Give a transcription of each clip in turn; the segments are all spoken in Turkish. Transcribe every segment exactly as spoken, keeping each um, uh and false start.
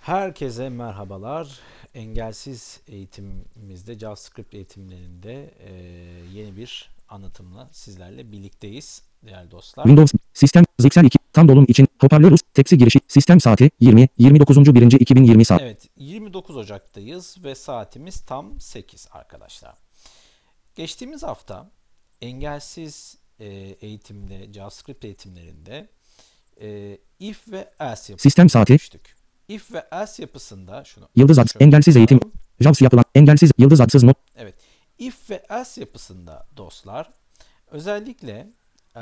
Herkese merhabalar. Engelsiz eğitimimizde, JavaScript eğitimlerinde e, yeni bir anlatımla sizlerle birlikteyiz değerli dostlar. Windows Sistem Zixel iki tam dolum için hoparlör tepsi girişi sistem saati yirmi yirmi dokuzuncu birinci iki bin yirmi saat. Evet, yirmi dokuz Ocak'tayız ve saatimiz tam sekiz arkadaşlar. Geçtiğimiz hafta engelsiz e, eğitimde, JavaScript eğitimlerinde e, if ve else yapısını Sistem saati görmüştük. If ve else yapısında şunu yıldız ad engelsiz eğitim JAWS yapılan engelsiz yıldız adsız not. Evet. If ve else yapısında dostlar özellikle ee,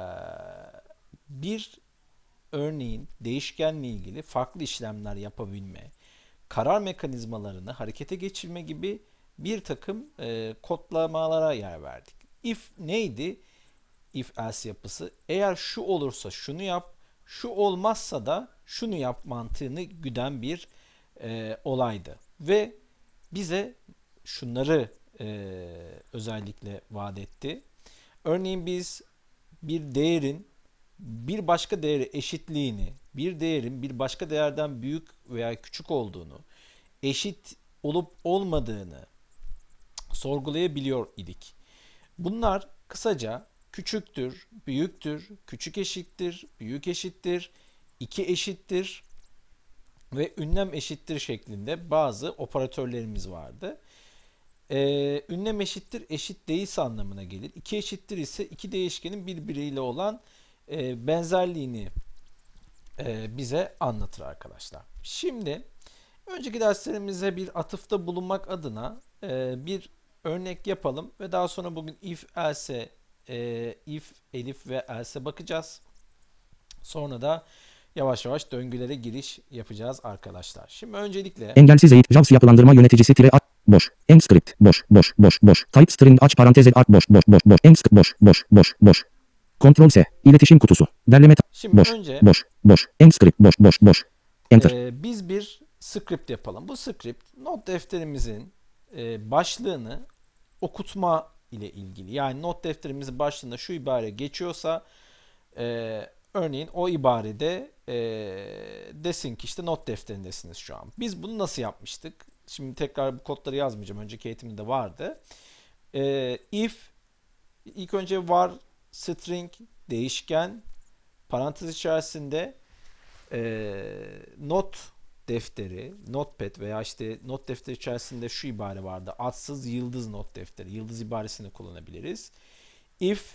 bir örneğin değişkenle ilgili farklı işlemler yapabilme, karar mekanizmalarını harekete geçirme gibi bir takım e, kodlamalara yer verdik. If neydi? If else yapısı. Eğer şu olursa şunu yap, şu olmazsa da şunu yap mantığını güden bir e, olaydı. Ve bize şunları e, özellikle vaat etti. Örneğin biz bir değerin bir başka değere eşitliğini, bir değerin bir başka değerden büyük veya küçük olduğunu, eşit olup olmadığını sorgulayabiliyor idik. Bunlar kısaca küçüktür, büyüktür, küçük eşittir, büyük eşittir, iki eşittir ve ünlem eşittir şeklinde bazı operatörlerimiz vardı. Ee, ünlem eşittir eşit değilse anlamına gelir. İki eşittir ise iki değişkenin birbiriyle olan e, benzerliğini e, bize anlatır arkadaşlar. Şimdi önceki derslerimize bir atıfta bulunmak adına e, bir örnek yapalım ve daha sonra bugün if, else, e, if, elif ve else bakacağız. Sonra da yavaş yavaş döngülere giriş yapacağız arkadaşlar. Şimdi öncelikle engelsiz eğitim JAWS yapılandırma yöneticisi tire boş emscript boş boş boş boş type string aç parantez art boş boş boş boş emscript boş boş boş boş Ctrl S iletişim kutusu derleme Şimdi boş önce boş boş emscript boş boş boş enter. e, biz bir script yapalım. Bu script not defterimizin e, başlığını okutma ile ilgili. Yani not defterimizin başlığında şu ibare geçiyorsa e, örneğin o ibarede e, desin ki işte not defterindesiniz şu an. Biz bunu nasıl yapmıştık? Şimdi tekrar bu kodları yazmayacağım. Önceki eğitimde vardı. E, if ilk önce var string değişken parantez içerisinde e, not defteri, notepad veya işte not defteri içerisinde şu ibare vardı. Adsız yıldız not defteri. Yıldız ibaresini kullanabiliriz. If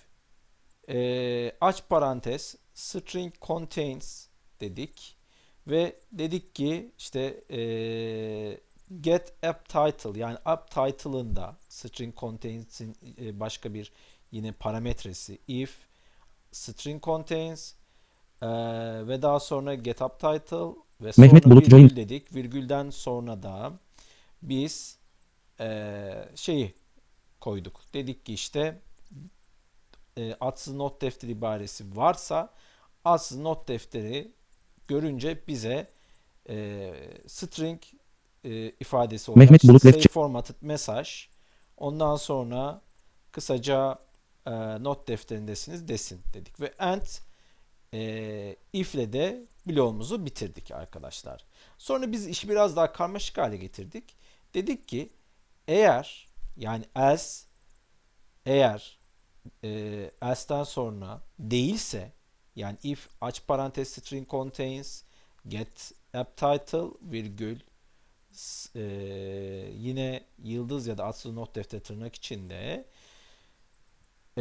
e, aç parantez string contains dedik ve dedik ki işte e, get app title yani app title'ında string contains'in e, başka bir yine parametresi if string contains e, ve daha sonra get app title ve sonra Mehmet Bulut virgül join dedik. Virgülden sonra da biz e, şeyi koyduk. Dedik ki işte e, adsız not defteri ibaresi varsa adsız not defteri görünce bize e, string e, ifadesi olarak Mehmet işte Bulut say left formatted mesaj ondan sonra kısaca e, not defterindesiniz desin dedik ve end e, if ile de bloğumuzu bitirdik arkadaşlar. Sonra biz işi biraz daha karmaşık hale getirdik. Dedik ki eğer yani else eğer e, else'den sonra değilse yani if aç parantez string contains get app title virgül e, yine yıldız ya da adsız not defteri tırnak içinde e,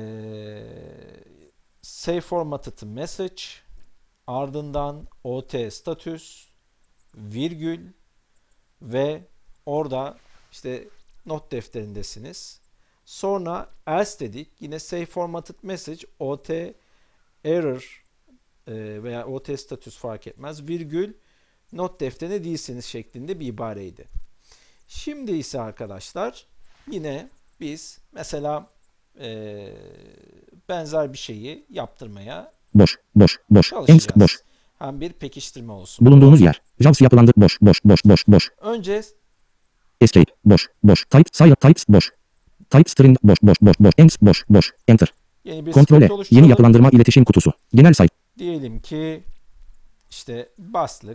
say formatted message ardından ot status virgül ve orada işte not defterindesiniz. Sonra else dedik. Yine say formatted message ot error e, veya ot status fark etmez. Virgül not defterinde değilsiniz şeklinde bir ibareydi. Şimdi ise arkadaşlar yine biz mesela e, benzer bir şeyi yaptırmaya boş boş boş emscript çalışacağız. boş Hem bir pekiştirme olsun. bulunduğunuz yer JAWS yapılandır boş boş boş boş boş Önce escape boş boş type sire types boş type string boş boş boş boş ems boş boş enter. yeni bir Ctrl script E oluşturalım. yeni yapılandırma iletişim kutusu genel sayfa Diyelim ki işte başlık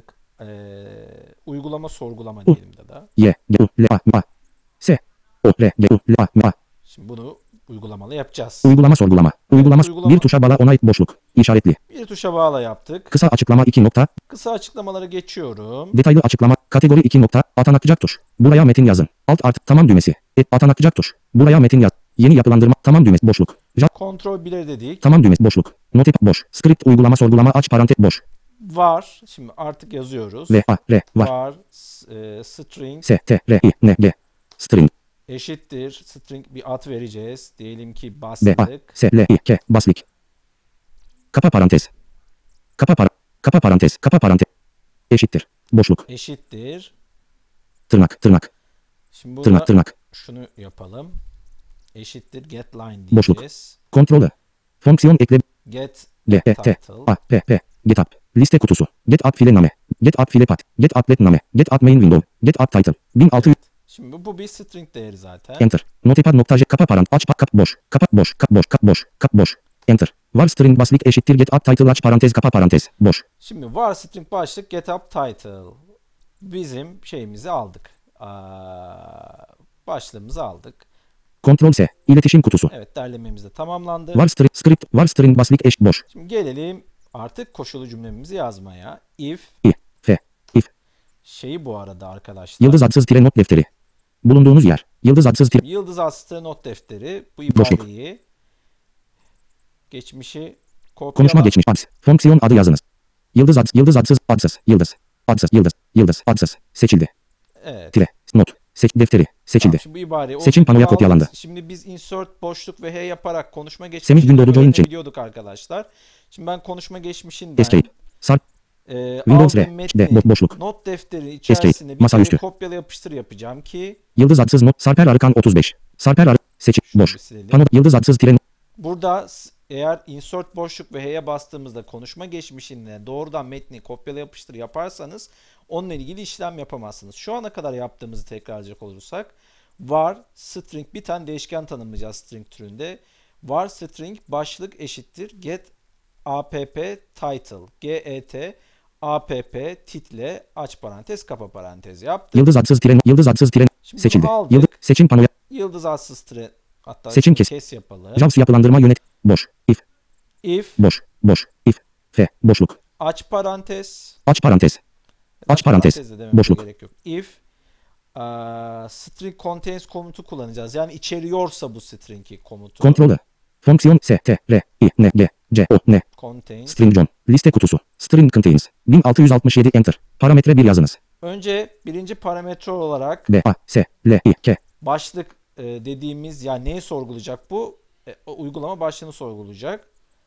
e, uygulama sorgulama diyelim de da. Y, G, U, L, A, M, A, S, O, R, G, U, L, A, M, A. Şimdi bunu uygulamalı yapacağız. Uygulama sorgulama. Uygulama, uygulama. bir tuşa bağla onay boşluk. İşaretli. Bir tuşa bağla yaptık. Kısa açıklama iki nokta. Kısa açıklamaları geçiyorum. Detaylı açıklama. Kategori iki nokta. Atanacak tuş. Buraya metin yazın. Alt art tamam düğmesi. Et atanacak tuş. Buraya metin yaz. Yeni yapılandırma tamam düğmesi boşluk. Ja, Kontrol bire dedik. tamam düğmesi boşluk. Note boş. Script uygulama sorgulama aç parantez boş. Var. Şimdi artık yazıyoruz. V A R var. Var. E, string S T R I N G. String. eşittir. String bir ad vereceğiz. Diyelim ki B A bastık. S L I K baslik. Kapa parantez. Kapa para. Kapa parantez. Kapa parantez. Eşittir. Boşluk. Eşittir. Tırnak tırnak. Şimdi burada Tırnak tırnak. şunu yapalım. Eşittir get line Boşluk. diyeceğiz. Kontrolü. Fonksiyon ekle. Get G E T title. A P P. Get app. Liste kutusu. Get app file name. Get app file path. Get applet name. Get app main window. Get app title. bin altı yüz. Şimdi bu- bu bir string değeri zaten. Enter. Notepad nokta j kapa parant aç pa kap boş. Kapa boş. Kap boş. Kap boş. Kap boş. Enter. Var string baslik eşittir get app title aç parantez kapa parantez boş. Şimdi var string başlık get up title. Bizim şeyimizi aldık. Aa, başlığımızı aldık. Kontrol S. İletişim kutusu. Evet, derlememiz de tamamlandı. Var string script var string baslik eş boş. Şimdi gelelim artık koşulu cümlemizi yazmaya. If I F if şeyi bu arada arkadaşlar. yıldız adsız tire not defteri. Bulunduğunuz yer. Yıldız adsız tire Yıldız aslı not defteri. Bu Boşluk. ibareyi geçmişi kopyala. konuşma geçmiş ads. Fonksiyon adı yazınız. Yıldız ads yıldız adsız adsız yıldız adsız yıldız yıldız adsız seçildi. Evet. Tire not seç defteri seçildi. Tamam, şimdi bu ibareyi Seçim olduğu panoya gibi kopyalandı. aldık. Şimdi biz insert boşluk ve H yaparak konuşma Semih geçmişini Gündoğdu join check. öğrenebiliyorduk arkadaşlar. Şimdi ben konuşma geçmişinden Escape. Sarp. e, Windows aldım R. metni D. Bo- boşluk. not defteri içerisine bir Masaüstü. kere kopyala yapıştır yapacağım ki Yıldız adsız not Sarper Arıkan otuz beş. Sarper Arı seçim şunu boş. bir silelim. Pano yıldız adsız tire Burada s- eğer insert boşluk ve H'ye bastığımızda konuşma geçmişine doğrudan metni kopyala yapıştır yaparsanız onunla ilgili işlem yapamazsınız. Şu ana kadar yaptığımızı tekrarlayacak olursak var string bir tane değişken tanımlayacağız string türünde. Var string başlık eşittir get app title get app title aç parantez kapa parantez yaptık. yıldız adsız tire yıldız adsız tire Şimdi seçildi. bunu aldık. Yıldız seçim panoya Yıldız atsız tire hatta Seçim şunu kes. kes yapalım. Jaws yapılandırma yönet boş. If If boş boş if f boşluk. aç parantez Aç parantez. Aç parantez. de dememize Boşluk. gerek yok. If uh, string contains komutu kullanacağız. Yani içeriyorsa bu string'i komutu. Kontrolü. Fonksiyon S T R I N G C O N Contains. string John liste kutusu string contains bin altı yüz altmış yedi enter parametre bir yazınız. Önce birinci parametre olarak B A S L I K başlık e, dediğimiz yani neyi sorgulayacak bu? E, o uygulama başlığını sorgulayacak.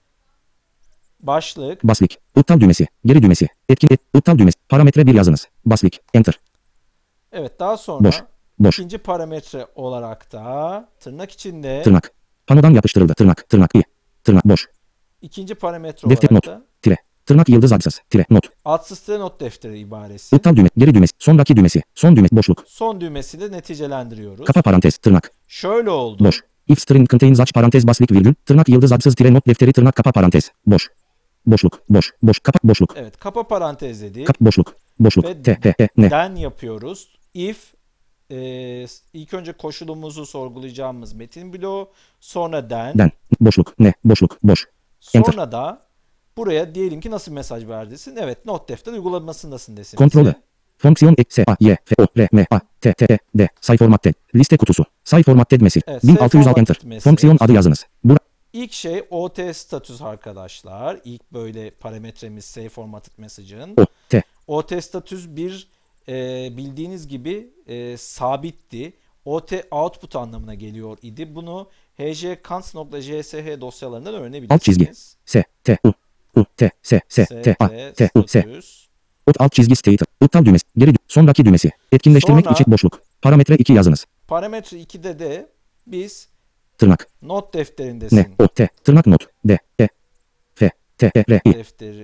Başlık. baslik iptal düğmesi geri düğmesi etkin et iptal düğmesi parametre bir yazınız. Baslik enter Evet, daha sonra boş boş ikinci parametre olarak da tırnak içinde tırnak panodan yapıştırıldı tırnak tırnak i tırnak boş ikinci parametre defter olarak not da tire tırnak yıldız adsız tire not adsız tire not defteri ibaresi. iptal düğme geri düğmesi sonraki düğmesi son düğme boşluk Son düğmesini de neticelendiriyoruz. kapa parantez tırnak Şöyle oldu. boş if string contains aç parantez baslik virgül tırnak yıldız adsız tire not defteri tırnak kapa parantez boş boşluk boş boş kapa boşluk Evet, kapa parantez dedik. kap boşluk boşluk Ve t h e ne den yapıyoruz. If e, ilk önce koşulumuzu sorgulayacağımız metin bloğu, sonra den, den boşluk ne boşluk boş enter. sonra da buraya diyelim ki nasıl bir mesaj verdesin? Evet, not defter uygulamasındasın desin. Kontrolü. bize. Fonksiyon ek s a y f o r m a t t e d say formatted liste kutusu say formatted mesir Evet, bin altı yüz altı say enter formatted fonksiyon message. adı yazınız. Bura İlk şey O T status arkadaşlar. İlk böyle parametremiz save formatted message'ın. o t O T status bir e, bildiğiniz gibi e, sabitti. O T output anlamına geliyor idi. Bunu hjcons.jsh dosyalarından öğrenebilirsiniz. Alt çizgi. s t u u t s s t a t u s status. ot alt çizgi state iptal düğmesi geri dü- sonraki düğmesi etkinleştirmek Sonra- için boşluk parametre iki yazınız. Parametre ikide de biz Tırnak not defterindesin. ne o t tırnak not d e f t e r i Defteri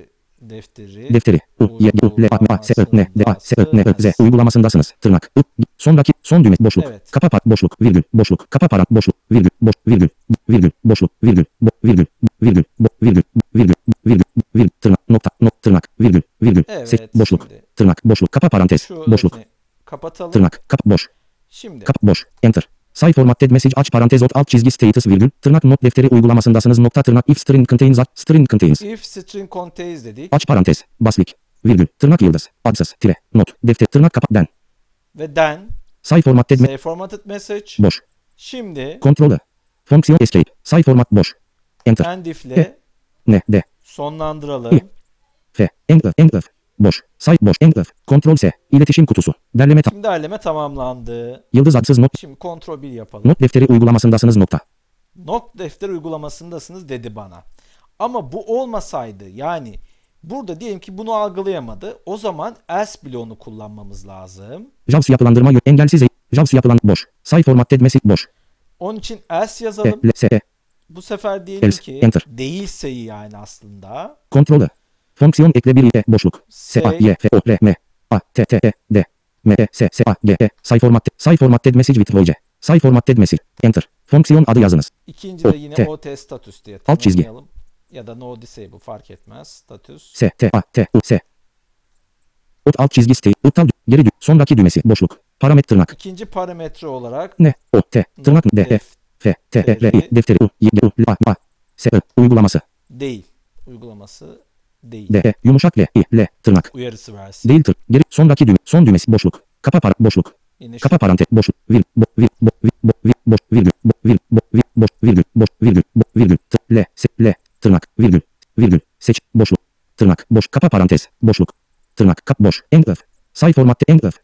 defteri Defteri. U, Y, U, L, A, M, A, S, Ö, N, D, A, S, Ö, N, Ö, Z. Uygulamasındasınız. Tırnak. U, sondaki, son düğme, boşluk. Evet. Kapa par, boşluk, virgül, boşluk. Kapa parant, boşluk, virgül, boş, virgül, virgül, boşluk, virgül, bo, virgül, virgül, bo, virgül, virgül, virgül, virgül, tırnak, nokta, nok, tırnak, virgül, virgül, seç, Evet. boşluk, Şimdi tırnak, boşluk, kapa parantez, şu boşluk, özetini kapatalım. tırnak, kap, boş, Şimdi kap, boş, enter. Say formatted message aç parantez ot alt çizgi status virgül, tırnak not defteri uygulamasındasınız nokta tırnak if string contains aç, string contains, if string contains dedik aç parantez, baslik, virgül, tırnak yıldız, adsız, tire, not, defter, tırnak kapat, den, ve then say formatted me, say formatted message. boş, Şimdi kontrolü, fonksiyon escape, say format boş, enter, end if'le ne, de, sonlandıralım. f, enter, enter, boş, say boş, enter, kontrol s, iletişim kutusu, derleme, ta- Şimdi derleme tamamlandı. yıldız adsız not, Şimdi kontrol bir yapalım. not defteri uygulamasındasınız nokta, Not defter uygulamasındasınız dedi bana. Ama bu olmasaydı, yani burada diyelim ki bunu algılayamadı. O zaman else bloğunu kullanmamız lazım. JAWS yapılandırma yön, engelsiz, e- JAWS yapılan, boş, say formatted message boş, Onun için else e, yazalım. l, s, e, Bu sefer diyelim else, ki enter. değilseyi yani aslında. kontrolü, fonksiyon ekle bir e, boşluk, s, a, Say y, f, o, r, m, a, t, t, e, d, m, e, s, s, a, g, e, say formatted, say formatted message with voice, say formatted message, enter, fonksiyon adı yazınız, ikinci de O, yine T. O T status diye Alt çizgi. tanımlayalım. Ya da no disable fark etmez. Status. s, t, a, t, u, s, ot alt çizgi state, iptal, dü- geri dü, sondaki düğmesi, boşluk, parametre tırnak, İkinci parametre olarak ne, o, t, tırnak, not d, e, f, t, e, r, i, defteri, u, y, u, l, a, a, s, ö, uygulaması, değil. Uygulaması değil. d, e, yumuşak l, i, l, tırnak, Uyarısı versin. değil tır, geri, sondaki düğme, son düğmesi, boşluk, kapa para, boşluk, Yine şu kapa parantez, boşluk, vir, bo, vir, bo, vir, bo, vir, boş, virgül, bo, vir, bo, vir, boş, virgül, boş, virgül, bo, virgül, tır, l, s, l, tırnak, virgül, virgül, seç, boşluk, tırnak, boş, kapa parantez, boşluk, tırnak, kap, boş, enter, say formatte, enter,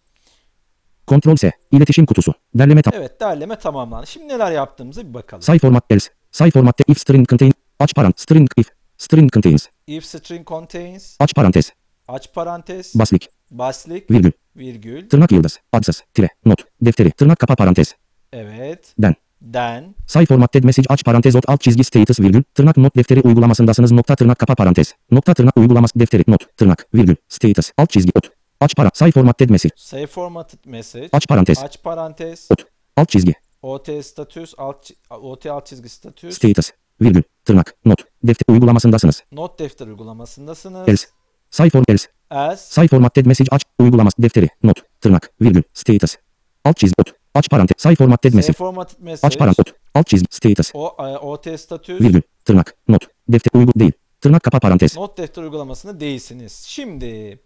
kontrol s, iletişim kutusu, derleme tam, evet, derleme tamamlandı. Şimdi neler yaptığımıza bir bakalım. say format else, say formatte if string contain, aç parantez, string if, string contains, If string contains, aç parantez, aç parantez, baslik, baslik, virgül, virgül, tırnak yıldız, adsız, tire, not, defteri, tırnak kapa parantez, evet, den, then, say formatted message aç parantez ot alt çizgi status virgül, tırnak not defteri uygulamasındasınız nokta tırnak kapa parantez, nokta tırnak uygulaması defteri not, tırnak, virgül, status, alt çizgi ot, aç para, say formatted message, say formatted message, aç parantez, aç parantez, ot, alt çizgi, O T status, alt, çi- O T alt çizgi status, status, virgül, tırnak, not, defter uygulamasındasınız, not defter uygulamasındasınız. else, say form else, Else, say formatted message aç, uygulaması defteri, not, tırnak, virgül, status, alt çizgi ot, aç parantez, say formatted say message, formatted message, aç parantez, ot, alt çizgi, status, o, e, O T status, virgül, tırnak, not, defter uygu değil, tırnak kapa parantez, not defter uygulamasında değilsiniz. Şimdi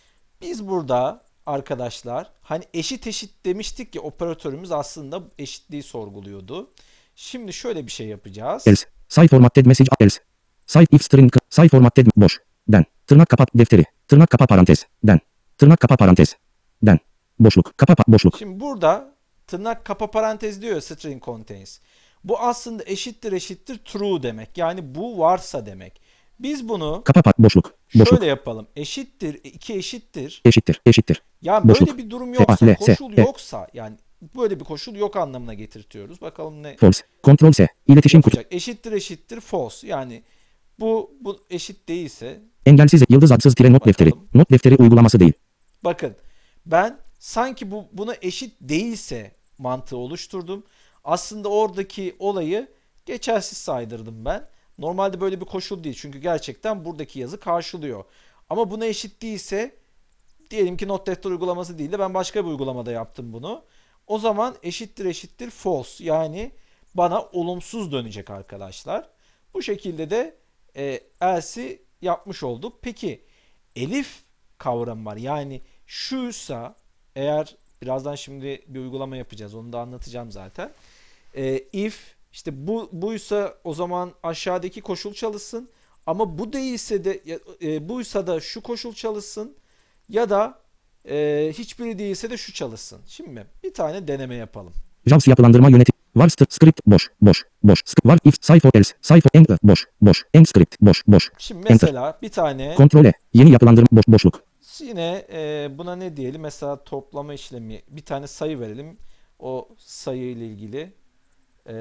biz burada arkadaşlar hani eşit eşit demiştik ki operatörümüz aslında eşitliği sorguluyordu. Şimdi şöyle bir şey yapacağız. else, say formatted message else, say if string, say formatted boş, den, tırnak kapat defteri, tırnak kapa parantez, den, tırnak kapa parantez, den, boşluk, kapa pa- boşluk, Şimdi burada tırnak kapa parantez diyor ya, string contains. Bu aslında eşittir eşittir true demek. Yani bu varsa demek. Biz bunu kapa pa- boşluk, boşluk, şöyle yapalım. Eşittir, iki eşittir. eşittir, eşittir, Yani boşluk, böyle bir durum F, A, yoksa, L, S, koşul E. yoksa, yani böyle bir koşul yok anlamına getirtiyoruz. Bakalım ne false, kontrol S, iletişim kutu, yapacak. Eşittir eşittir false. Yani bu bu eşit değilse, engelsiz, yıldız adsız tire not Bakalım. defteri, not defteri uygulaması değil, bakın ben sanki bu buna eşit değilse mantığı oluşturdum. Aslında oradaki olayı geçersiz saydırdım ben. Normalde böyle bir koşul değil. Çünkü gerçekten buradaki yazı karşılıyor. Ama buna eşit değilse, diyelim ki not defter uygulaması değil de ben başka bir uygulamada yaptım bunu. O zaman eşittir eşittir false. Yani bana olumsuz dönecek arkadaşlar. Bu şekilde de e, else'i yapmış olduk. Peki elif kavramı var. Yani şuysa, eğer birazdan şimdi bir uygulama yapacağız. Onu da anlatacağım zaten. E, if işte bu buysa o zaman aşağıdaki koşul çalışsın. Ama bu değilse de e, buysa da şu koşul çalışsın. Ya da e, hiçbiri değilse de şu çalışsın. Şimdi bir tane deneme yapalım. JAWS yapılandırma yönetim, var st- script, boş, boş, boş, Sc- var if, say for else, say for enter, boş, boş, end script, boş, boş, Şimdi mesela bir tane kontrol E, yeni yapılandırma, boş, boşluk, yine e, buna ne diyelim? Mesela toplama işlemi, bir tane sayı verelim. O sayı ile ilgili e,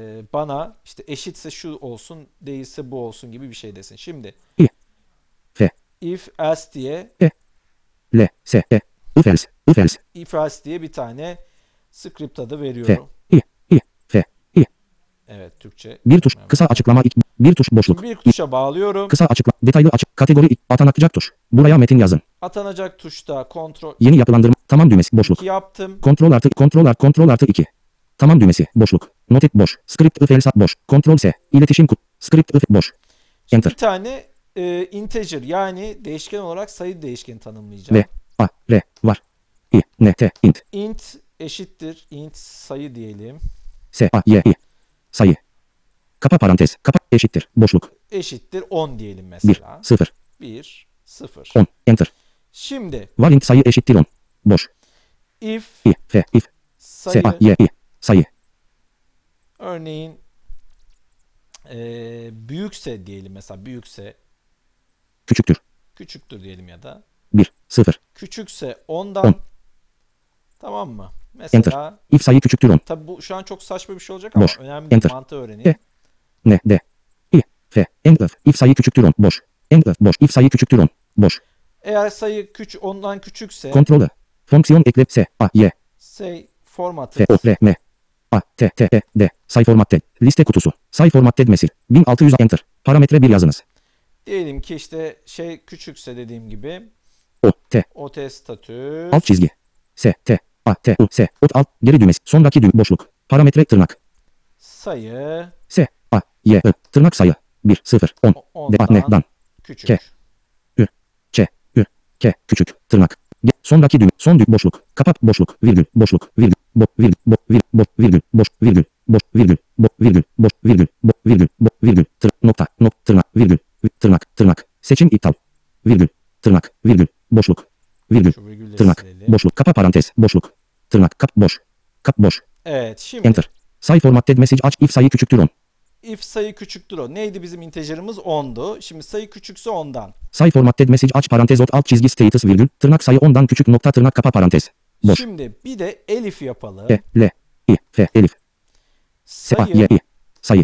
bana işte eşitse şu olsun, değilse bu olsun gibi bir şey desin. Şimdi i, f, if else diye L, S, E, if else, if else, if else diye bir tane script adı F, veriyorum. I, I, F, I. Evet, Türkçe. Bir tuş, kısa açıklama, iki, bir tuş boşluk. Bir tuşa bağlıyorum. Kısa açıkla, detaylı açık, kategori, iki, atanacak tuş. Buraya metin yazın. Atanacak tuşta kontrol Yeni yapılandırma, tamam düğmesi, boşluk. iki yaptım. Kontrol artı, kontrol artı, kontrol artı iki. Tamam düğmesi, boşluk. Notit boş. Script if else boş. Kontrol S. İletişim kut. Script if boş. Şimdi Enter. bir tane e, integer yani değişken olarak sayı değişkeni tanımlayacağım. V, A, R, var. I, N, T, int. Int eşittir int sayı diyelim. S, A, Y, I. Sayı. Kapa parantez. Kapa eşittir. Boşluk. Eşittir on diyelim bir, mesela. sıfır, bir, sıfır. on. Enter. Şimdi Var int sayı eşittir on. Boş. if I, F, if. S, sayı A, Y, I. Sayı. örneğin e, büyükse diyelim, mesela büyükse Küçüktür. küçüktür diyelim ya da bir, sıfır. küçükse ondan on. Tamam mı? Mesela If sayı küçüktür on. tabi bu şu an çok saçma bir şey olacak ama Boş. önemli bir Enter. mantığı öğrenin. E. N, D. I, F. End of. If sayı küçüktür on. Boş. End of. Boş. If sayı küçüktür on. Boş. Eğer sayı küçük ondan küçükse Kontrolü. Fonksiyon ekle. S, A, Y. say formatted F, O, R, M. A, T, T, E, D. Say formatted. Liste kutusu. Say formatted mesil. bin altı yüz enter. Parametre bir yazınız. diyelim ki işte şey küçükse dediğim gibi O, T. ot statü Alt çizgi. S, T, A, T, U, S. Ot alt. Geri düğmesi. Sondaki düğüm. Boşluk. Parametre tırnak. sayı S, A, Y, I. Tırnak sayı. bir, sıfır, on. o- D, A, N, ondan dan. küçük. K. Ç, Ü, K. Küçük. Tırnak. Ge- Sondaki düğüm. Son düğüm. Boşluk. Kapat. Boşluk. Virgül. Boşluk. Virgül. Bo, virgül. Bo, virgül. Bo, virgül. Boş. Virgül. Boş. Virgül. Bo, virgül. Boş. Virgül. Bo, virgül. Bo, virgül. Tır, nokta. Nok. Tırnak. Virgül. Vi- Tırnak. Tırnak. Seçim iptal. Virgül. Tırnak. Virgül. Boşluk. Virgül. Şu virgülleri Tırnak. silelim. Boşluk. Kapa parantez. Boşluk. Tırnak. Kap. Boş. Kap. Boş. Evet, şimdi Enter. Say formatted message aç. If sayı küçüktür on. if sayı küçüktür o. Neydi bizim integer'ımız? ondu. Şimdi sayı küçükse ondan. Say formatted message aç parantez ot alt çizgi status virgül. Tırnak sayı ondan küçük nokta tırnak kapa parantez. Boş. Şimdi bir de elif yapalım. E, L, I, F, elif. S, A, Sayı Y, I. Sayı.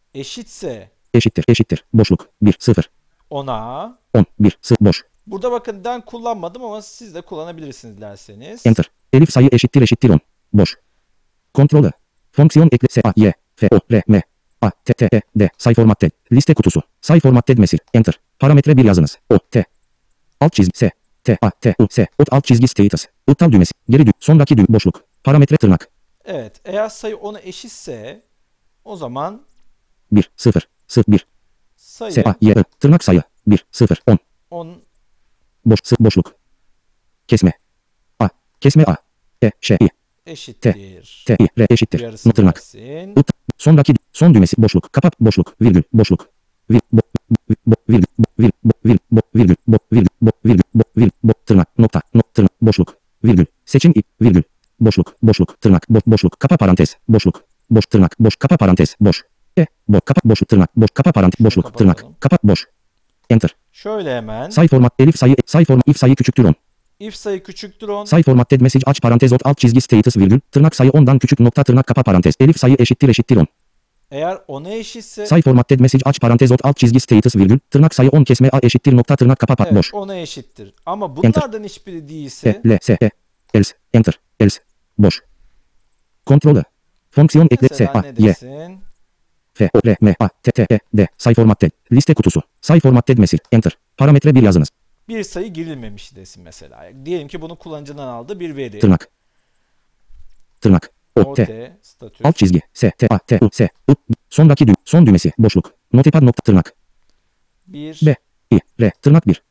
eşitse Eşittir. Eşittir. Boşluk. bir, sıfır. ona. on, bir, sıfır. Boş. Burada bakın den kullanmadım ama siz de kullanabilirsiniz dilerseniz. Enter. Elif sayı eşittir. Eşittir on. Boş. Kontrolü. Fonksiyon ekle. S, A, Y, F, O, R, M. A, T, T, E, D. Say formatted. Liste kutusu. Say formatted mesil. Enter. Parametre bir yazınız. O, T. Alt çizgi. S. T, A, T, U, S. Ot alt çizgi status. İptal düğmesi. Geri düğüm. Sondaki düğüm. Boşluk. Parametre tırnak. Evet, eğer sayı ona eşitse o zaman bir, sıfır, sıfır, bir. sayı S, A, Y, I. Tırnak sayı. bir, sıfır, on. on Boş, sıfır, boşluk. Kesme. A. Kesme A. E, Ş, I. eşittir. T, I, R eşittir. Yarısı Tırnak. gelsin. Ut, sondaki son düğmesi boşluk. Kapat boşluk. Virgül. Boşluk. Vir, bo, bo, bo, virgül. Bo, vir, bo, vir, bo, virgül. Bo, virgül. Bo, virgül. Bo, virgül. Bo, tırnak. Nokta. Nok, tırnak. Boşluk. Virgül. Seçim ip. Virgül. Boşluk. Boşluk. Tırnak. Boş, boşluk. Kapa parantez. Boşluk. Boş tırnak. Boş. Kapa parantez. Boş. E. Bo, kapat boşluk. Tırnak. Boş. Kapa parantez. Şunu Boşluk. kapatalım. Tırnak. Kapat boş. Enter. Şöyle hemen. Say format. Elif sayı. Say format. If sayı küçüktür on. If sayı küçüktür on. Say formatted message aç parantez ot alt çizgi status virgül. Tırnak sayı ondan küçük nokta tırnak kapa parantez. Elif sayı eşittir eşittir on. Eğer ona eşitse Say formatted message aç parantez ot alt çizgi status virgül. Tırnak sayı on kesme a eşittir nokta tırnak kapa pa- evet, boş. ona eşittir. Ama bunlardan hiçbiri değilse E, L, S, E. Else. Enter. Else. Boş. Kontrolü. Fonksiyon ekle. S, mesela A, ne Y. desin? F, O, R, M, A, T, T, E, D. Say formatted. Liste kutusu. Say formatted mesil. Enter. Parametre bir yazınız. Bir sayı girilmemiş desin mesela. Diyelim ki bunu kullanıcıdan aldı bir veri. Tırnak. Tırnak. O, T. Ot statü. Alt çizgi. S, T, A, T, U, S. U. Sondaki düğüm. Son düğmesi. Boşluk. Notepad nokta tırnak. Bir B. I, R. Tırnak bir.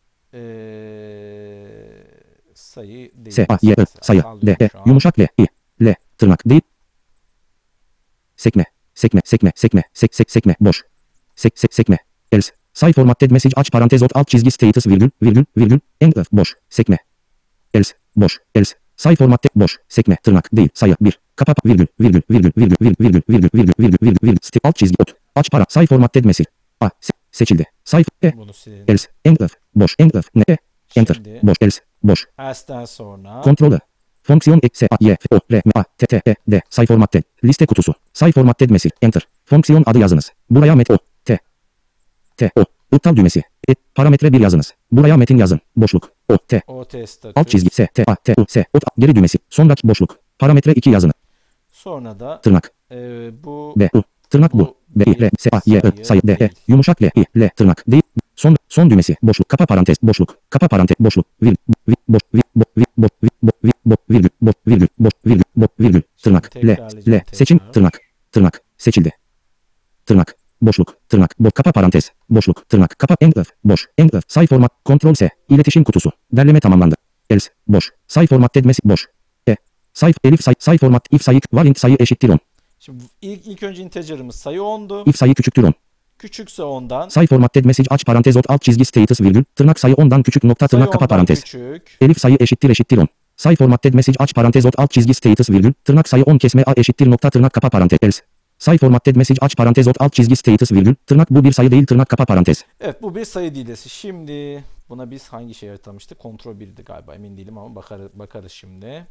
eee, sayı değil. S, A, Y, I. Mesela Sayı. D, sallıyorum E. şu an. Yumuşak L, I. L. Tırnak. Değil. Sekme. Sekme. Sekme. Sekme. Sek, sek, sekme. Boş. Sek, sek, sekme. Else. Say formatted message aç parantez ot alt çizgi status virgül virgül virgül end of boş. Sekme. Else. Boş. Else. Say formatted boş. Sekme. Tırnak. Değil. Sayı. bir. Kapa virgül virgül virgül virgül virgül virgül virgül virgül virgül virgül virgül sti alt çizgi ot. Aç para. Say formatted message. A. Se, seçildi. Say. E. Bunu silelim. Else. End of. Boş. End of. Ne. E. Enter. Şimdi Boş. Else. Boş. else'den sonra Kontrolü. Fonksiyon ek S, A, Y, F, O, R, M, A, T, T, E, D. Say formatted. Liste kutusu. Say formatted mesil. Enter. Fonksiyon adı yazınız. Buraya met O, T, T, O. İptal düğmesi. E, parametre bir yazınız. Buraya metin yazın. Boşluk. O, T. O T statü. Alt çizgi. S, T, A, T, U, S. O, geri düğmesi. Sondaki boşluk. Parametre iki yazın. Sonra da Tırnak. e, bu B, U. Tırnak bu. bu B, I, L, S, A, Y, I, sayı, D, E. değil. Yumuşak L, I, L. Tırnak. Değil. Son, son düğmesi. Boşluk. Kapa parantez. Boşluk. Kapa parantez. Boşluk. Virgül. Vi, boş, vi, bo, vi, bo, vi, bo, vi, bo, virgül. Bo, virgül. Boş, virgül. Bo, virgül. Tırnak. L, tekrarlayacağım L. Seçim. tekrar. Tırnak. Tırnak. Seçildi. Tırnak. Boşluk. Tırnak. Boş. Kapa parantez. Boşluk. Tırnak. Kapa. End of. Boş. End of. Say format. Ctrl S. İletişim kutusu. Derleme tamamlandı. Else. Boş. Say format dedmesi. Boş. E. Say. Elif say. Say format. If sayı. Varint sayı eşittir on. Şimdi ilk, ilk önce integer'ımız sayı ondu. If sayı küçüktür on. Küçükse ondan. Say formatted message aç parantez ot alt çizgi status virgül. Tırnak sayı ondan küçük nokta Sayı tırnak kapa ondan parantez. küçük. Elif sayı eşittir eşittir on. Say formatted message aç parantez ot alt çizgi status virgül. Tırnak sayı on kesme a eşittir nokta tırnak kapa parantez. Else. Say formatted message aç parantez ot alt çizgi status virgül. Tırnak bu bir sayı değil tırnak kapa parantez. Evet, bu bir sayı dilesi. Şimdi buna biz hangi şey yaratmıştık? Kontrol birdi galiba, emin değilim ama bakarız, bakarız şimdi.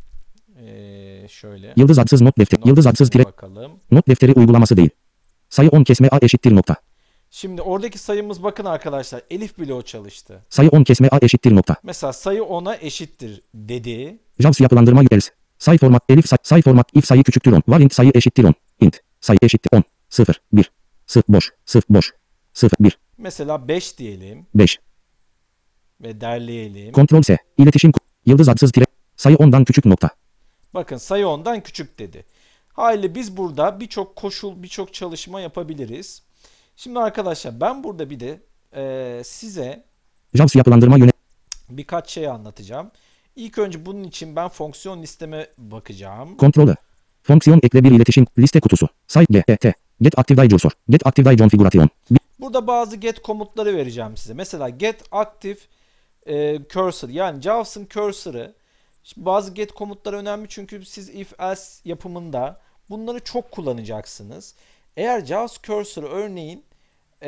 Ee, şöyle. Yıldız adsız not defteri. Not Yıldız adsız tire. bakalım. Not defteri uygulaması değil. Sayı on kesme a eşittir nokta. Şimdi oradaki sayımız, bakın arkadaşlar, elif bloğu çalıştı. Sayı on kesme a eşittir nokta. Mesela sayı ona eşittir dedi. Jaws yapılandırma else. Say format elif say, say format if sayı küçüktür on. Var int sayı eşittir on. Int sayı eşittir on. sıfır bir. sıfır boş. sıfır boş. sıfır bir. Mesela beş diyelim beş. ve derleyelim. Ctrl S. İletişim ku- Yıldız adsız tire. Sayı ondan küçük nokta. Bakın sayı ondan küçük dedi. Haliyle biz burada birçok koşul, birçok çalışma yapabiliriz. Şimdi arkadaşlar ben burada bir de e, size Jaws yapılandırma yönet. birkaç şey anlatacağım. İlk önce bunun için ben fonksiyon listeme bakacağım. Kontrolü. Fonksiyon ekle bir iletişim liste kutusu. Say G, E, T. Get active cursor. Get active configuration. Burada bazı get komutları vereceğim size. Mesela get active e, cursor, yani Javas'ın cursor'ı. Şimdi bazı get komutları önemli çünkü siz if else yapımında bunları çok kullanacaksınız. Eğer Javas cursor'ı örneğin e,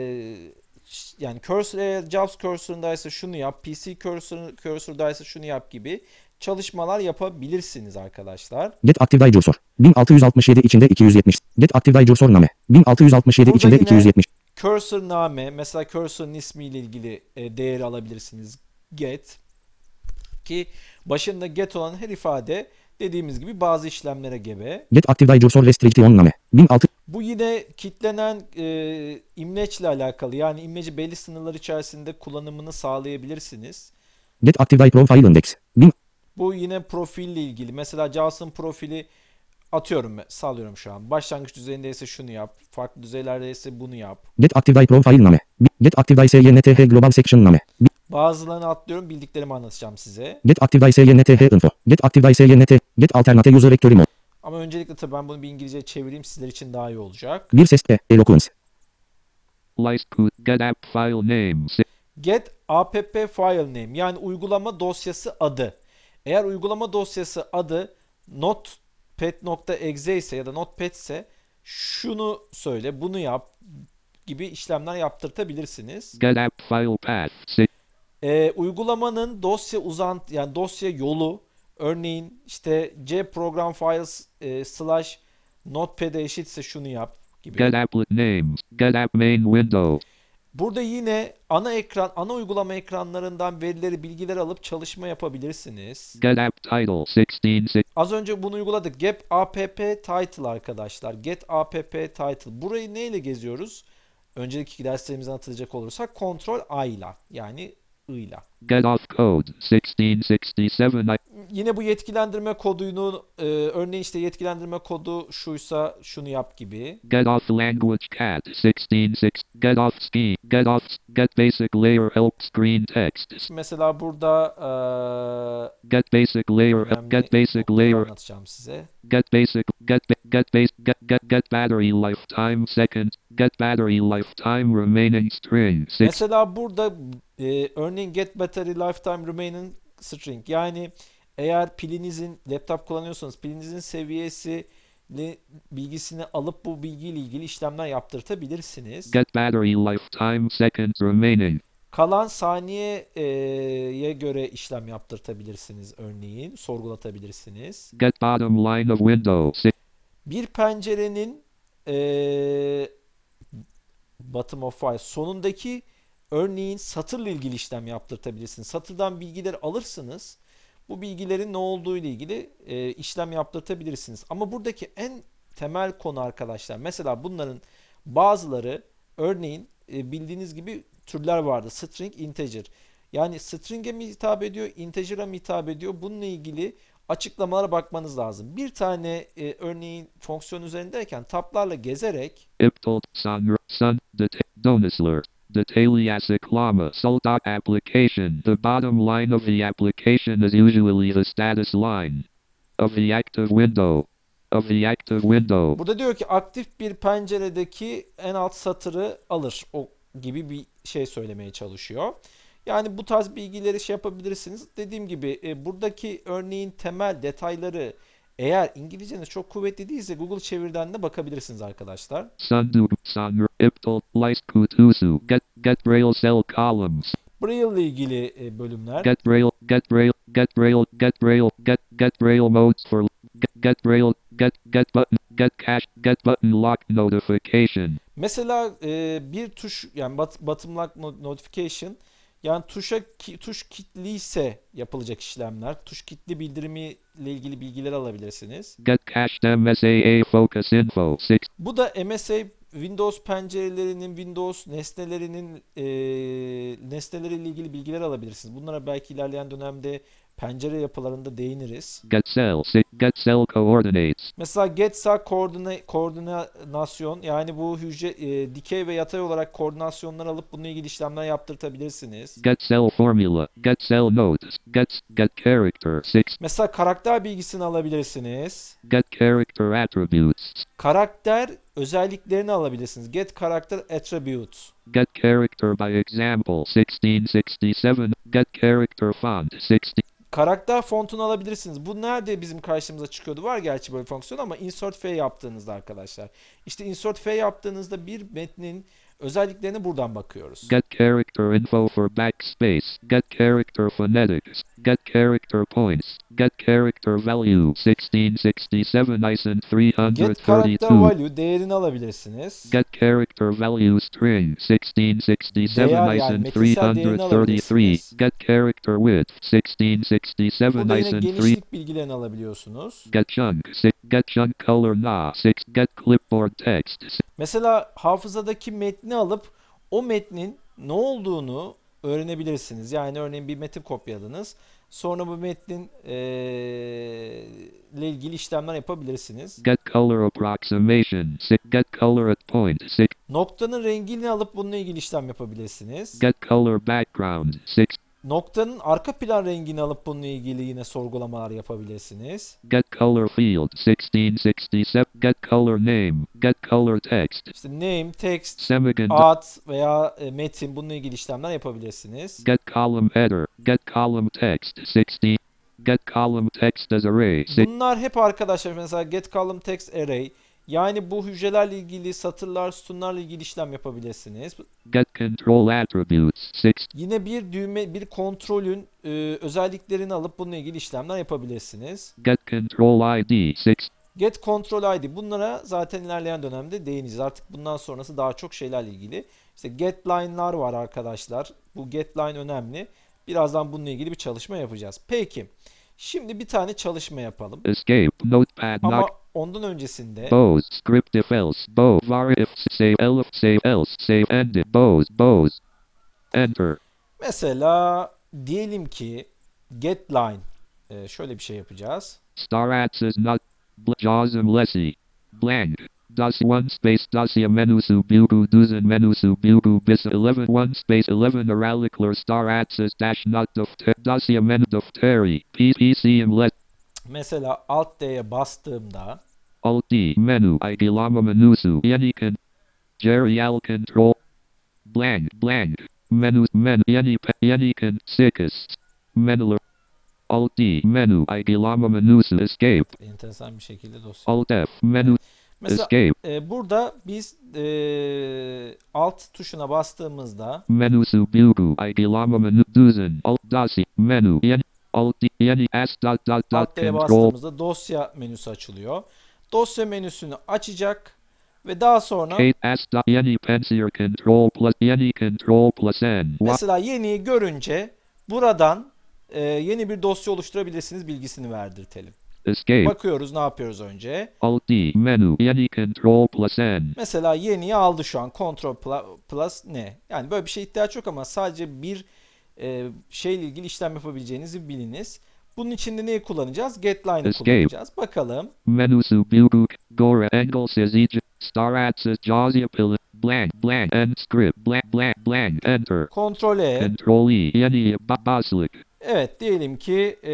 yani cursor eğer Javas cursor'ındaysa şunu yap, P C cursor, cursor'daysa şunu yap gibi çalışmalar yapabilirsiniz arkadaşlar. Get active cursor. bin altı yüz altmış yedi içinde iki yüz yetmiş. Get active cursor name. bin altı yüz altmış yedi Burada içinde yine iki yüz yetmiş. Cursor name, mesela cursor'ın ismiyle ilgili e, değeri alabilirsiniz. Get ki başında get olan her ifade dediğimiz gibi bazı işlemlere gebe. Get active cursor restriction name. bin altı. Bu yine kilitlenen e, imleçle alakalı, yani imleci belli sınırlar içerisinde kullanımını sağlayabilirsiniz. Get active profile index. bin. Bu yine profille ilgili. Mesela Javas'ın profili, atıyorum ben, sallıyorum şu an. Başlangıç düzeyindeyse şunu yap. Farklı düzeylerdeyse bunu yap. Get active profile name. Get active synth global section name. Bazılarını atlıyorum, bildiklerimi anlatacağım size. Get active synth info. Get active synth. Get alternate user rectory mode. Ama öncelikle tabii ben bunu bir İngilizceye çevireyim, sizler için daha iyi olacak. Bir ses e, eloquence. List get app file name. Get app file name, yani uygulama dosyası adı. Eğer uygulama dosyası adı notepad.exe ise ya da notepad ise şunu söyle, bunu yap gibi işlemler yaptırtabilirsiniz. Get app file path. Ee, uygulamanın dosya uzant yani dosya yolu, örneğin işte c program files e, slash notepad'e eşitse şunu yap gibi. Get applet names. Get app main window. Burada yine ana ekran, ana uygulama ekranlarından verileri, bilgileri alıp çalışma yapabilirsiniz. Get app title sixteen six. Az önce bunu uyguladık. Get app title arkadaşlar. Get app title. Burayı neyle geziyoruz? Önceki derslerimizden hatırlayacak olursak Ctrl I ile, yani I ile. Get off code sixteen sixty-seven. Yine bu yetkilendirme kodunu e, örneğin işte yetkilendirme kodu şuysa şunu yap gibi. Get off language cat sixteen six. Get off ski. Get off get basic layer help screen text. Mesela burada e, Get basic layer önemli get basic noktaları layer anlatacağım size. get basic get ba- get base get get get battery lifetime second. Get battery lifetime remaining string six. Mesela burada e, örneğin get battery lifetime remaining string, yani eğer pilinizin, laptop kullanıyorsanız pilinizin seviyesi bilgisini alıp bu bilgiyle ilgili işlemler yaptırtabilirsiniz. Get battery lifetime second remaining. Kalan saniyeye göre işlem yaptırtabilirsiniz, örneğin sorgulatabilirsiniz. Get bottom line of window six. Bir pencerenin e, bottom of file sonundaki örneğin satırla ilgili işlem yaptırtabilirsiniz. Satırdan bilgileri alırsınız. Bu bilgilerin ne olduğu ile ilgili e, işlem yaptırtabilirsiniz. Ama buradaki en temel konu arkadaşlar, mesela bunların bazıları, örneğin e, bildiğiniz gibi türler vardı. String, integer. Yani string'e mi hitap ediyor, integer'a mı hitap ediyor? Bununla ilgili açıklamalara bakmanız lazım. Bir tane e, örneğin fonksiyon üzerindeyken tablarla gezerek Iptold Sun Sun Donisler. Detaliasic Llama Sol dot application. The bottom line of the application is usually the status line of the active window. Of the active window. burada diyor ki aktif bir penceredeki en alt satırı alır. O gibi bir şey söylemeye çalışıyor. Yani bu tarz bilgileri şey yapabilirsiniz. Dediğim gibi e, buradaki örneğin temel detayları, eğer İngilizceniz çok kuvvetli değilse Google Çevir'den de bakabilirsiniz arkadaşlar. Sundu Sun Iptold Lice Kutusu. Get Get Braille Cell Columns. Braille ile ilgili e, bölümler. Get Braille Get Braille Get Braille Get Braille Get Get Braille modes for Get Get Braille Get Get button Get cache Get button lock notification. Mesela e, bir tuş, yani bat, bottom lock notification, yani tuşa ki, tuş kilitliyse yapılacak işlemler. Tuş kilitli bildirimi ile ilgili bilgiler alabilirsiniz. Get cached M S A A focus info six. Bu da M S A Windows pencerelerinin, Windows nesnelerinin e, nesneleriyle ilgili bilgiler alabilirsiniz. Bunlara belki ilerleyen dönemde pencere yapılarında değiniriz. Get cell six. Get cell coordinates. Mesela get cell koordina, koordinasyon, yani bu hücre e, dikey ve yatay olarak koordinasyonlar alıp bununla ilgili işlemler yaptırtabilirsiniz. Get cell formula. Get cell nodes. Get get character six. Mesela karakter bilgisini alabilirsiniz. Get character attributes. Karakter özelliklerini alabilirsiniz. Get character attributes. Get character by example sixteen sixty-seven. Get character font sixty. Karakter fontunu alabilirsiniz. Bu nerede bizim karşımıza çıkıyordu? Var gerçi böyle fonksiyon, ama insert f yaptığınızda arkadaşlar. İşte insert f yaptığınızda bir metnin özelliklerine buradan bakıyoruz. Get character info for backspace. Get character phonetics. Get character points. Get character value sixteen sixty-seven I S O N three Get character thirty-two. value değerini alabilirsiniz. Get character value string sixteen sixty-seven Değer, I S O yani N metinsel değerini three thirty-three. alabilirsiniz. Get character width sixteen sixty-seven Burada I S yine O N three. genişlik bilgilerini alabiliyorsunuz. Get chunk six. Get chunk color na six. Get clipboard text. Mesela hafızadaki metni alıp o metnin ne olduğunu öğrenebilirsiniz. Yani örneğin bir metin kopyaladınız. Sonra bu metnin ee, ile ilgili işlemler yapabilirsiniz. Get color approximation six. Get color at point six. Noktanın rengini alıp bununla ilgili işlem yapabilirsiniz. Get color background six. Noktanın arka plan rengini alıp bununla ilgili yine sorgulamalar yapabilirsiniz. Get color field sixteen sixty-seven. Get color name. Get color text. İşte name, text, Semicolon. ad veya e, metin, bununla ilgili işlemler yapabilirsiniz. Get column header. Get column text sixteen. Get column text as array six. Bunlar hep arkadaşlar, mesela get column text array, yani bu hücrelerle ilgili, satırlar, sütunlarla ilgili işlem yapabilirsiniz. Get control attributes six. Yine bir düğme, bir kontrolün e, özelliklerini alıp bununla ilgili işlemler yapabilirsiniz. Get control I D six. Get control I D, bunlara zaten ilerleyen dönemde değineceğiz. Artık bundan sonrası daha çok şeylerle ilgili. İşte get line'lar var arkadaşlar. Bu get line önemli. Birazdan bununla ilgili bir çalışma yapacağız. Peki. Şimdi bir tane çalışma yapalım. Escape. Notepad Ama knock. ondan öncesinde Bose. Script if else. Bo. Var if save elif save else save ended. Bose. Bose. Enter. mesela diyelim ki get line, e, şöyle bir şey yapacağız. Star access not. Jazm lessy. Blank. Das one space dasya menusu bugu duzen menusu bugu bis eleven one space eleven aralikler star access dash not defter dasya men defteri P P C let Mesela Alt D'ye bastığımda Alt D menu igilama menusu yeniken Jerry control blank blank menu men yeni yeniken six menüler Alt D menu igilama menusu escape enteresan bir şekilde dosya. Alt F menu Mesela escape e, burada biz e, Alt tuşuna bastığımızda menusu bugu igilama menu duzen Alt dasi menu yeni Alt D yeni s dot dot dot Alt D'ye control bastığımızda dosya menüsü açılıyor. Dosya menüsünü açacak ve daha sonra Kate S. Any pensier control plus any control plus N. Y- mesela yeniyi görünce buradan e, yeni bir dosya oluşturabilirsiniz bilgisini verdirtelim. Escape. Bakıyoruz, ne yapıyoruz önce? Alt D. Menu. Any control plus N. Mesela yeniyi aldı şu an. Ctrl pla- plus ne? Yani böyle bir şeye ihtiyaç yok ama sadece bir e, şeyle ilgili işlem yapabileceğinizi biliniz. Bunun için de neyi kullanacağız? Getline'ı Escape. kullanacağız. Bakalım. Menu Subugu. Gora Angle says each. Star Axis. Jazia Pill. Blank. Blank. End script. Blank. Blank. Blank. Enter. Ctrl E. Control E. Any. ba- Basilic. Evet, diyelim ki e,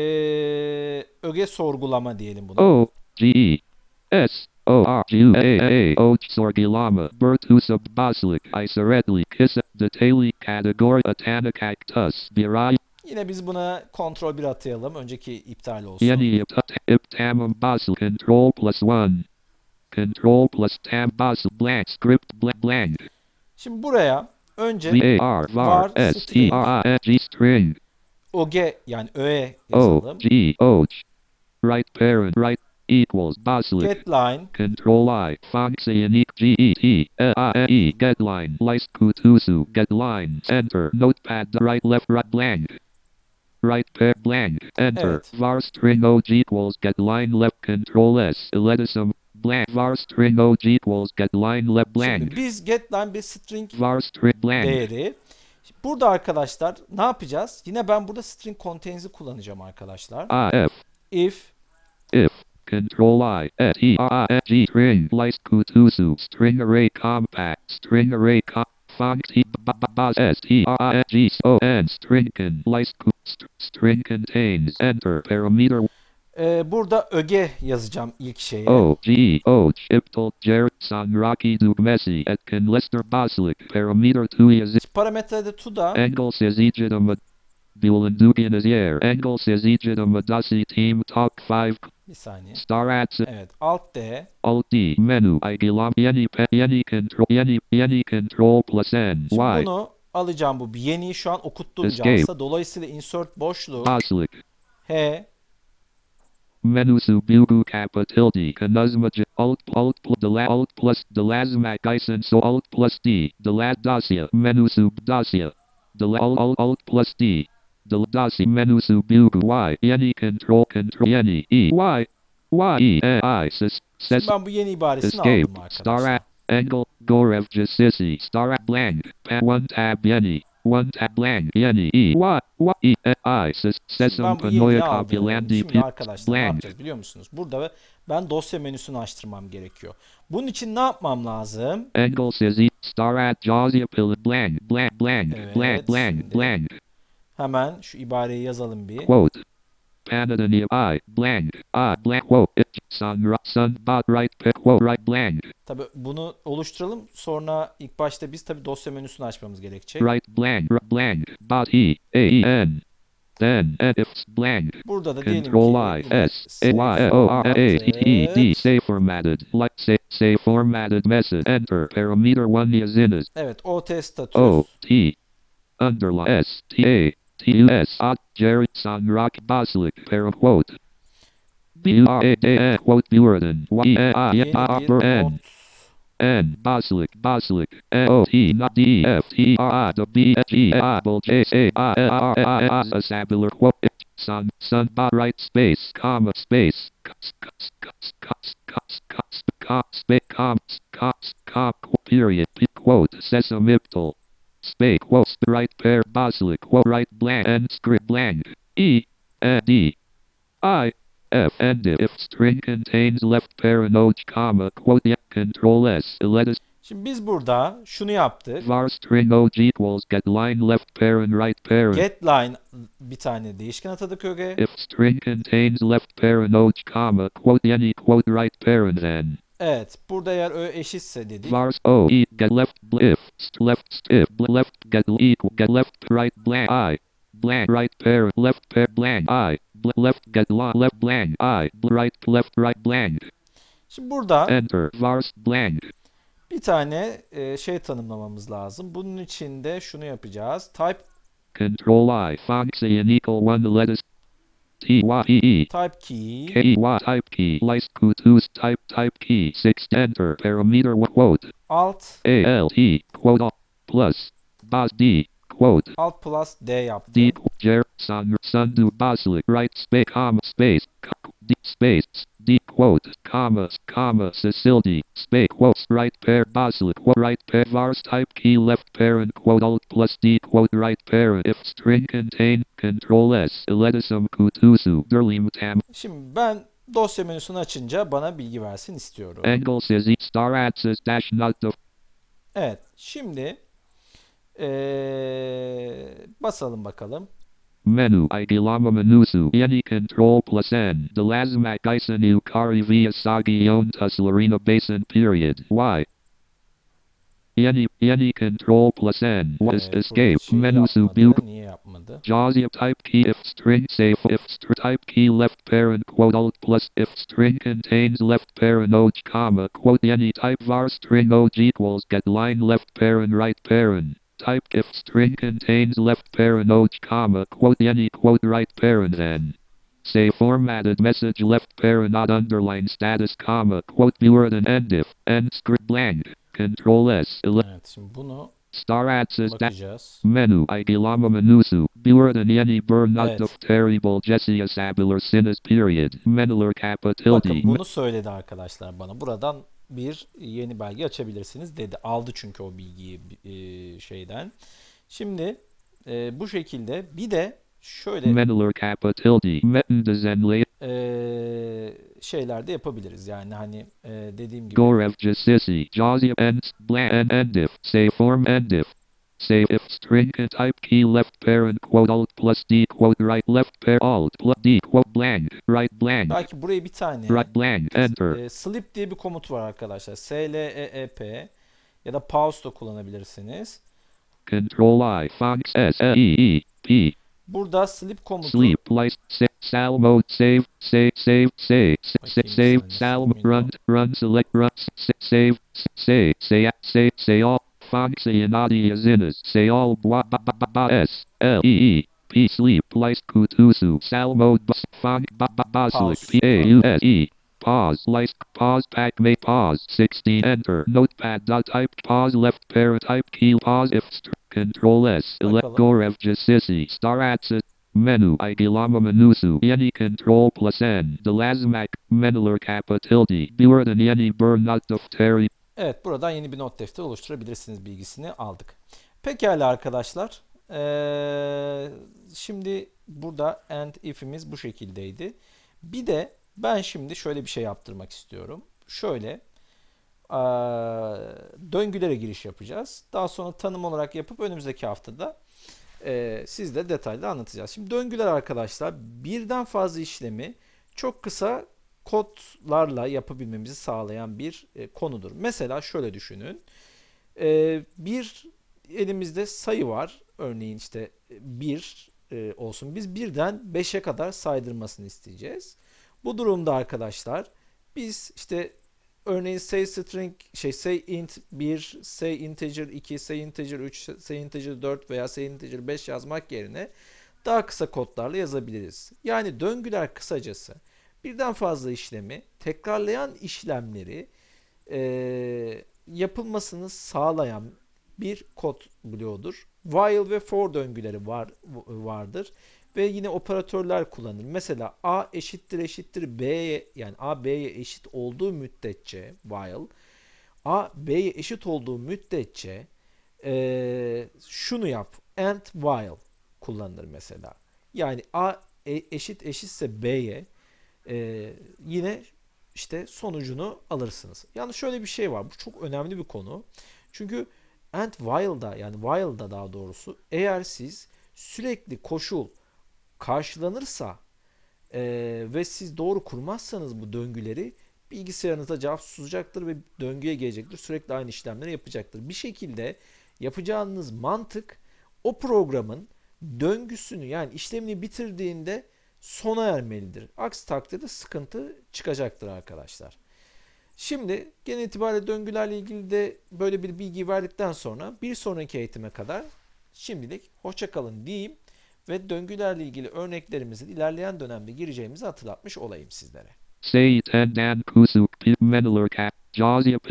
öge sorgulama diyelim buna. O. G. E. S. O. R. G. A. A. O. Sorgilama. Bertusa Basilic. Isoretli. Kiss. Detaili. Category. Atana Cactus. Birai. Yine biz buna Ctrl bir atayalım. Önceki iptal olsun. Yani Iptamum Basil Control plus one. Control plus tab Basil blank script blank blank. Şimdi buraya önce V A R var var S T R I G string. öge yani öğe O yazalım. G O right parent right equals Basilic. Getline. Control I Foxy unique G E T L I E getline lice kutusu getline enter notepad right left right blank. Right pair blank. Enter. Evet. Var string O G equals get line left control S. Eletism blank. Var string O G equals get line left blank. Şimdi biz getline bir string Var string blank. değeri. Burada arkadaşlar ne yapacağız? Yine ben burada string contains'i kullanacağım arkadaşlar. I F. If If. Control I S E R I G string lice kutusu string array compact string array com Foxy S T R I G O N string can lice string contains enter parameter. e, burada öge yazacağım ilk şeye. O G O Chiptal Jared San Rocky Dug Messi et can Lester Basilic parameter two is Parametrede to da angle says Ejidama Bulan Dugan is yer angle says Ejidama Dasi team top five bir saniye. star at Evet, alt D. Alt D menu Igilam any any control any any control plus N Şimdi Y bunu alacağım, bu bir yeniyi şu an okuttum Escape. Jaws'a. Dolayısıyla insert boşluğu Basilic H menu Subugu capital D Kanazma alt alt plus the la alt plus the lazma Geisen so alt plus D the la dacia menu sub dacia the la alt alt alt plus D the dacia menu Subugu Y any control control any E Y Y E I ses ses Şimdi ben bu yeni ibaresini escape aldım star arkadaşlar. at angle Gorev Jasisi star at blank pa one tab any one tab blank any E Y Y E I ses Şimdi sesum ben bu yeniyi panoya aldım. copulandi Şimdi arkadaşlar ne blank yapacağız biliyor musunuz? Burada ben dosya menüsünü açtırmam gerekiyor. Bunun için ne yapmam lazım? angle says E star at Jazia pill blank blank blank Evet, blank blank şimdi- blank Hemen şu ibareyi yazalım bir. quote Panadania I blank I blank quote it sun ri- sun bot right pick quote right blank Tabi bunu oluşturalım. Sonra ilk başta biz tabi dosya menüsünü açmamız gerekecek. right blank r- blank bot E A E N then and if blank Burada da diyelim ki Control I bunu S A Y O R A T E D say formatted like say say formatted message enter parameter one is in it Evet, O T status. O T underline S T A T U S at Jerry San Rock Basilic para quote B U R A D A quote Burden Y A I Yeni R bir N not. N Basilic Basilic N O T not D F T R I the B G I Bull J A I R I I a sabular quote Sun Sun bot right space comma space cuts cuts cuts cuts cuts cuts cuts space comps cuts cop period quote sesame iptal space quote right pair basilic quote right blank and script blank E N D I F and if string contains left paranoid comma quote yeah, control S let us Şimdi biz burada şunu yaptık. var string O G equals get line left parent right parent Getline bir tane değişken atadık öge. if string contains left paranoid comma quote any quote right parent then Evet, burada eğer ö eşitse dedik. vars O E get left bl- if st- left st- if bl- left get l- equal get left right blank I blank right parent left pair blank I bl- left get line left blank I bl- right left right blank Şimdi burada enter vars blank bir tane e, şey tanımlamamız lazım. Bunun için de şunu yapacağız. Type control I foxy and equal one let us T Y P E. type key, K Y type key. Lice kutus type type key. Six enter parameter quote. alt A L T quote o- plus. Bas D quote. alt plus D yaptım. D ger sun sundu basilic right space comma space c- D space D quote comma comma Cecil space quotes right pair basilic quote right pair vars type key left parent quote alt plus D quote right parent if string contain control S eledisum kutusu derlim tam Şimdi ben dosya menüsünü açınca bana bilgi versin istiyorum. angle says star axis dash not the Evet. Şimdi ee, basalım bakalım. menu igilama menusu any control plus N the lazmak isanu kari via sagi on tuslarina basin period Y any any control plus N was Ee, burada escape şey menusu yapmadı. build Niye yapmadı? Jazia type key if string safe if str type key left parent quote alt plus if string contains left parent og comma quote any type var string og equals get line left parent right parent type if string contains left parent og comma quote any quote right parent n say formatted message left parent not underline status comma quote viewer than end if end script blank control S ele- Evet, şimdi bunu star axis that bakacağız. menu igilama menusu viewer than any burn not Evet. of terrible Jessia sabular sinus period menular kappa Bakın tilde bunu söyledi arkadaşlar bana. Buradan bir yeni belge açabilirsiniz dedi. Aldı çünkü o bilgiyi e, şeyden. Şimdi e, bu şekilde bir de şöyle menular kappa tilde metin dezenlay e, şeyler de yapabiliriz. Yani hani e, dediğim gibi gorev jasisi jazia end bland end if say form end if say if string can type key left parent quote alt plus D quote right left pair alt plus D quote blank right blank belki buraya bir tane right blank enter e, sleep diye bir komut var arkadaşlar. S L E E P ya da pause da kullanabilirsiniz. control I fox S L E E P Burada sleep komutu sleep lice sa- sal mode save save save save sa- sa- Bakayım bir save saniye, sal silmeyeyim run run select run s- save s- save say say say all fox yanadi azinas say all blah ba ba ba ba s l e e p sleep lice kutusu sal mode bus fox ba ba basilic Pause. p a u s e pause lice pause pack may pause sixteen enter notepad dot type pause left parent type key pause if st- control S elect Bakalım. gorev jasisi star axis menu igilama menusu any control plus N the lazmak menular kappa tilde viewer than any burn not of terry Evet, buradan yeni bir not defteri oluşturabilirsiniz bilgisini aldık. Pekala arkadaşlar. Ee, şimdi burada and if'imiz bu şekildeydi. Bir de ben şimdi şöyle bir şey yaptırmak istiyorum. Şöyle ee, döngülere giriş yapacağız. Daha sonra tanım olarak yapıp önümüzdeki haftada e, sizle detaylı anlatacağız. Şimdi döngüler arkadaşlar birden fazla işlemi çok kısa kodlarla yapabilmemizi sağlayan bir e, konudur. Mesela şöyle düşünün. E, bir elimizde sayı var. Örneğin işte bir e, olsun. Biz birden beşe kadar saydırmasını isteyeceğiz. Bu durumda arkadaşlar biz işte örneğin say string şey say int bir, say integer iki, say integer üç, say integer dört veya say integer beş yazmak yerine daha kısa kodlarla yazabiliriz. Yani döngüler kısacası birden fazla işlemi tekrarlayan işlemleri e, yapılmasını sağlayan bir kod bloğudur. While ve for döngüleri var vardır ve yine operatörler kullanılır. Mesela a eşittir eşittir b'ye yani a b'ye eşit olduğu müddetçe while a b'ye eşit olduğu müddetçe e, şunu yap and while kullanılır mesela. Yani a e, eşit eşitse b'ye e, yine işte sonucunu alırsınız. Yani şöyle bir şey var. Bu çok önemli bir konu. Çünkü and while'da yani while'da daha doğrusu eğer siz sürekli koşul karşılanırsa e, ve siz doğru kurmazsanız bu döngüleri bilgisayarınıza cevap susacaktır ve döngüye gelecektir. Sürekli aynı işlemleri yapacaktır. Bir şekilde yapacağınız mantık o programın döngüsünü yani işlemini bitirdiğinde sona ermelidir. Aksi takdirde sıkıntı çıkacaktır arkadaşlar. Şimdi genel itibariyle döngülerle ilgili de böyle bir bilgi verdikten sonra bir sonraki eğitime kadar şimdilik hoşça kalın diyeyim. ve döngülerle ilgili örneklerimizin ilerleyen dönemde gireceğimizi hatırlatmış olayım sizlere. Say ten dan kusuk pip menaler kat. Jaws